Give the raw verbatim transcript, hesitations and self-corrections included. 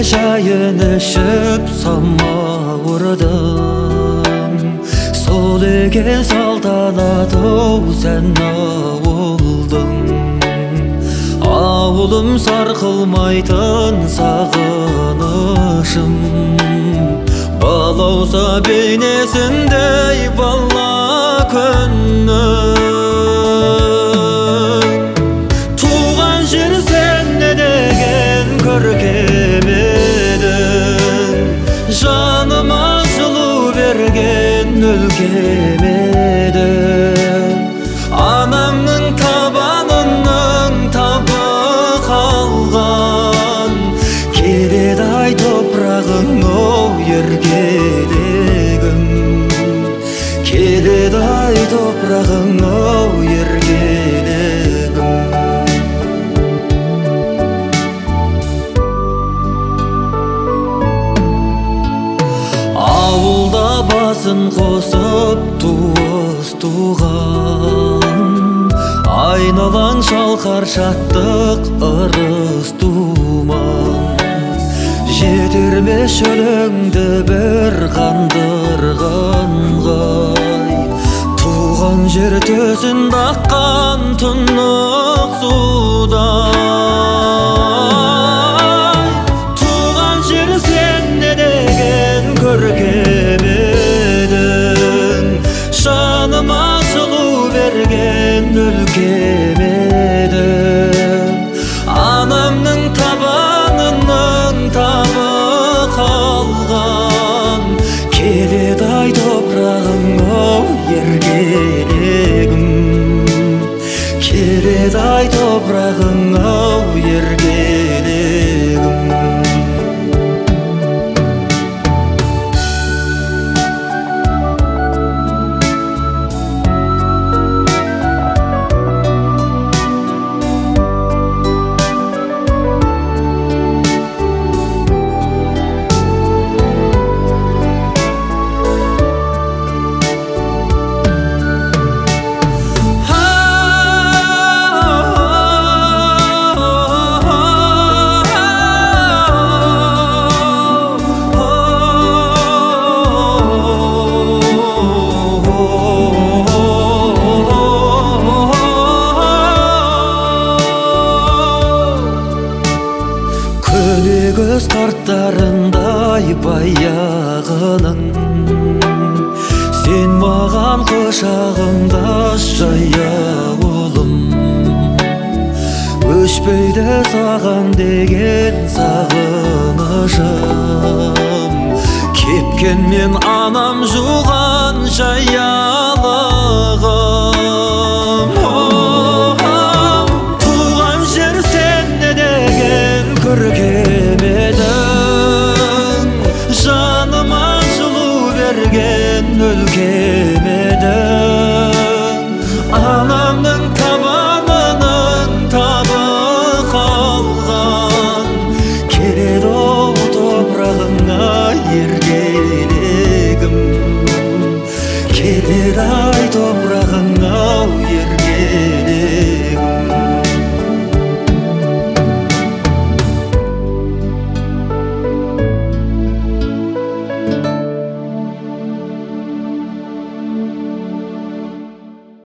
шайынышып самауырдың, сол екен салтанаты сән ауылдың. Ауылым сарқылмайтын сағынышым, балауса бейнесіндей бала күннің. Туған жер сен не деген көркем едің, жаныма жылу берген өлкем едің. Анамның табанының табы қалған, келеді ай топырағың оу ергелегім. Келеді ай топырағың оу ергелегім. Ауылда басын қосып туыс туған, айналаң шалқар шаттық ырыс туман. Жетермеш өлеңді бір қандырғанғай, туған жер төсін баққан тұнық судай. Туған жер сен не деген көркем едің, жаныма жылу берген өлкем едің. Анамның табанының табы қалған, келеді ай топырағың оу ергелегім. Келеді ай топырағың оу ергелегім. Көз қарттарындай баяғының, сен маған құшағымда жая ұлым. Өшпейді саған деген сағынышым, кепкен мен анам жуған жая